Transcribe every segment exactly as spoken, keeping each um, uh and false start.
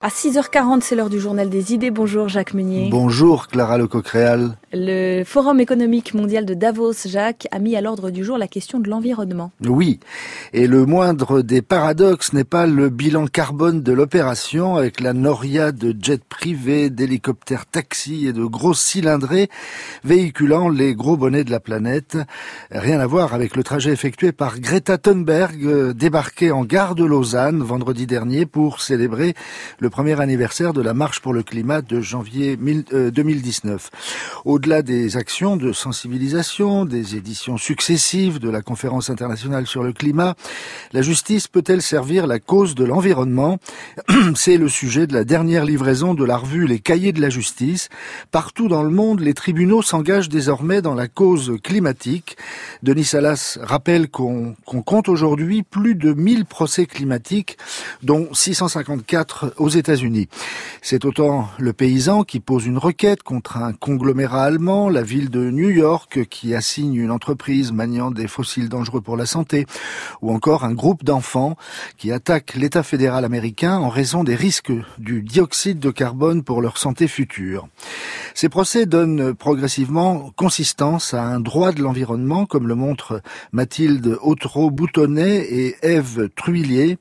À six heures quarante, c'est l'heure du journal des idées. Bonjour Jacques Meunier. Bonjour Clara Lecoq-Réal. Le Forum économique mondial de Davos, Jacques, a mis à l'ordre du jour la question de l'environnement. Oui, et le moindre des paradoxes n'est pas le bilan carbone de l'opération, avec la noria de jets privés, d'hélicoptères taxis et de grosses cylindrées véhiculant les gros bonnets de la planète. Rien à voir avec le trajet effectué par Greta Thunberg, débarquée en gare de Lausanne vendredi dernier pour célébrer le premier anniversaire de la marche pour le climat de janvier deux mille dix-neuf. Au-delà des actions de sensibilisation, des éditions successives de la conférence internationale sur le climat, la justice peut-elle servir la cause de l'environnement ? C'est le sujet de la dernière livraison de la revue Les Cahiers de la justice. Partout dans le monde, les tribunaux s'engagent désormais dans la cause climatique. Denis Salas rappelle qu'on, qu'on compte aujourd'hui plus de mille procès climatiques, dont six cent cinquante-quatre aux États-Unis. C'est autant le paysan qui pose une requête contre un conglomérat allemand, la ville de New York qui assigne une entreprise maniant des fossiles dangereux pour la santé, ou encore un groupe d'enfants qui attaque l'État fédéral américain en raison des risques du dioxyde de carbone pour leur santé future. Ces procès donnent progressivement consistance à un droit de l'environnement, comme le montrent Mathilde Autreau-Boutonnet et Ève Truillier.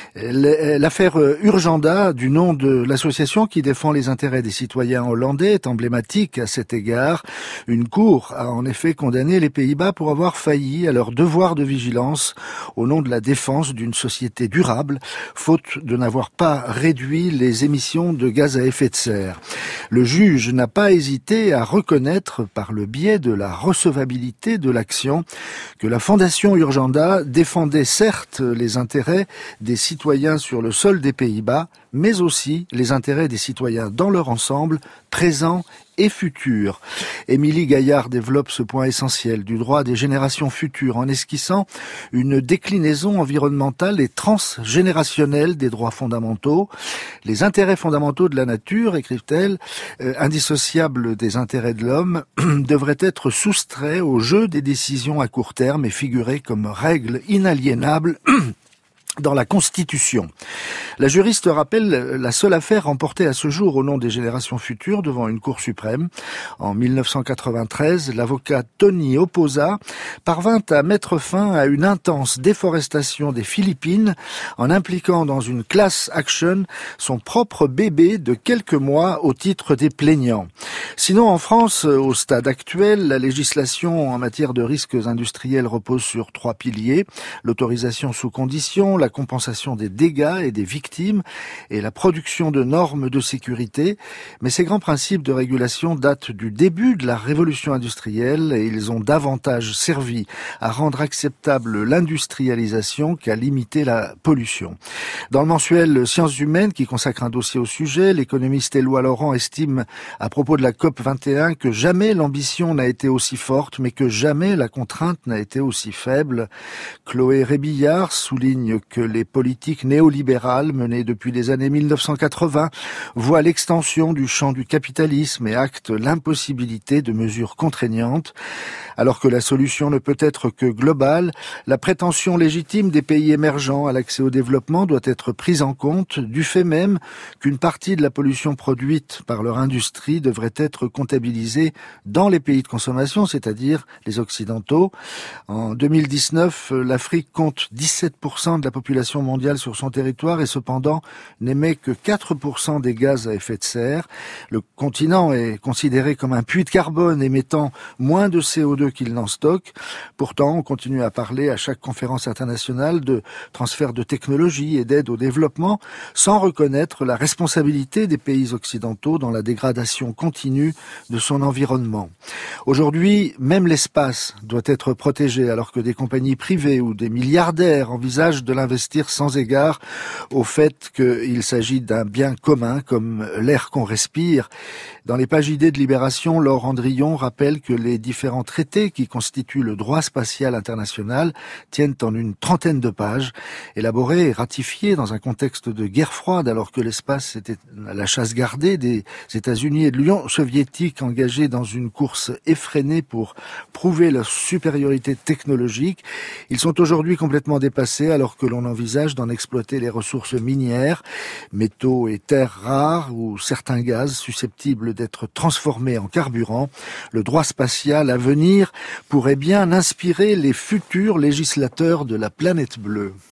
L'affaire Urgenda, du nom de l'association qui défend les intérêts des citoyens hollandais, est emblématique à cet égard. Une cour a en effet condamné les Pays-Bas pour avoir failli à leur devoir de vigilance au nom de la défense d'une société durable, faute de n'avoir pas réduit les émissions de gaz à effet de serre. Le juge n'a pas hésité à reconnaître, par le biais de la recevabilité de l'action, que la Fondation Urgenda défendait certes les intérêts des citoyens sur le sol des Pays-Bas, mais aussi les intérêts des citoyens dans leur ensemble, présents et futurs. Émilie Gaillard développe ce point essentiel du droit des générations futures en esquissant une déclinaison environnementale et transgénérationnelle des droits fondamentaux. Les intérêts fondamentaux de la nature, écrivent-elle, euh, indissociables des intérêts de l'homme, devraient être soustraits au jeu des décisions à court terme et figurer comme règles inaliénables dans la Constitution. La juriste rappelle la seule affaire remportée à ce jour au nom des générations futures devant une Cour suprême. En mille neuf cent quatre-vingt-treize, l'avocat Tony Oposa parvint à mettre fin à une intense déforestation des Philippines en impliquant dans une class action son propre bébé de quelques mois au titre des plaignants. Sinon, en France, au stade actuel, la législation en matière de risques industriels repose sur trois piliers: l'autorisation sous condition, la compensation des dégâts et des victimes et la production de normes de sécurité. Mais ces grands principes de régulation datent du début de la révolution industrielle et ils ont davantage servi à rendre acceptable l'industrialisation qu'à limiter la pollution. Dans le mensuel Sciences humaines, qui consacre un dossier au sujet, l'économiste Éloi Laurent estime à propos de la COP vingt et un que jamais l'ambition n'a été aussi forte, mais que jamais la contrainte n'a été aussi faible. Chloé Rébillard souligne que que les politiques néolibérales menées depuis les années mille neuf cent quatre-vingts voient l'extension du champ du capitalisme et actent l'impossibilité de mesures contraignantes. Alors que la solution ne peut être que globale, la prétention légitime des pays émergents à l'accès au développement doit être prise en compte du fait même qu'une partie de la pollution produite par leur industrie devrait être comptabilisée dans les pays de consommation, c'est-à-dire les occidentaux. En deux mille dix-neuf, l'Afrique compte dix-sept pour cent de la population mondiale sur son territoire et cependant n'émet que quatre pour cent des gaz à effet de serre. Le continent est considéré comme un puits de carbone émettant moins de C O deux qu'il n'en stocke. Pourtant, on continue à parler à chaque conférence internationale de transfert de technologie et d'aide au développement sans reconnaître la responsabilité des pays occidentaux dans la dégradation continue de son environnement. Aujourd'hui, même l'espace doit être protégé alors que des compagnies privées ou des milliardaires envisagent de l'investir sans égard au fait qu'il s'agit d'un bien commun comme l'air qu'on respire. Dans les pages idées de Libération, Laure Andrion rappelle que les différents traités qui constituent le droit spatial international tiennent en une trentaine de pages, élaborés et ratifiés dans un contexte de guerre froide alors que l'espace était à la chasse gardée des États-Unis et de l'Union soviétique engagés dans une course effrénée pour prouver leur supériorité technologique. Ils sont aujourd'hui complètement dépassés alors que l'on l'on envisage d'en exploiter les ressources minières, métaux et terres rares ou certains gaz susceptibles d'être transformés en carburant. Le droit spatial à venir pourrait bien inspirer les futurs législateurs de la planète bleue.